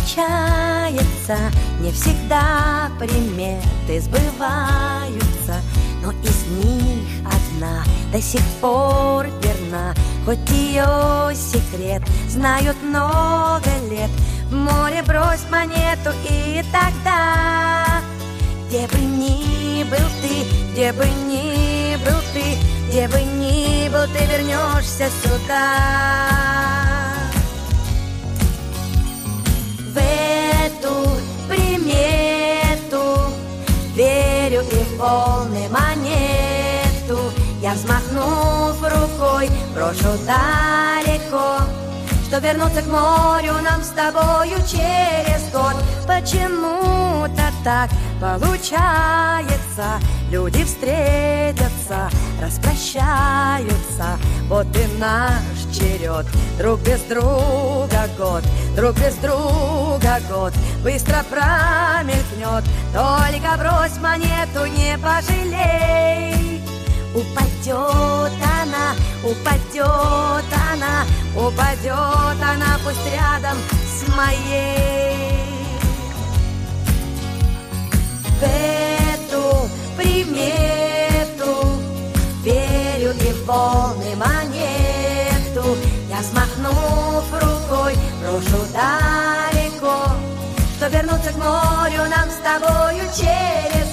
случается, не всегда приметы сбываются, но из них одна до сих пор верна, хоть ее секрет знают много лет. В море брось монету, и тогда, где бы ни был ты, где бы ни был ты, где бы ни был, ты вернешься сюда. В эту примету верю и в волны монету. Я, взмахнув рукой, брошу далеко, что вернуться к морю нам с тобою через год. Почему-то так получается, люди встретятся, распрощаются. Вот и наш черед, друг без друга год, друг без друга год быстро промелькнет. Только брось монету, не пожалей. Упадет она, упадет она, упадет она, пусть рядом с моей. В эту примету верю и в волны монету. Я, взмахнув рукой, брошу далеко, что вернуться к морю нам с тобою через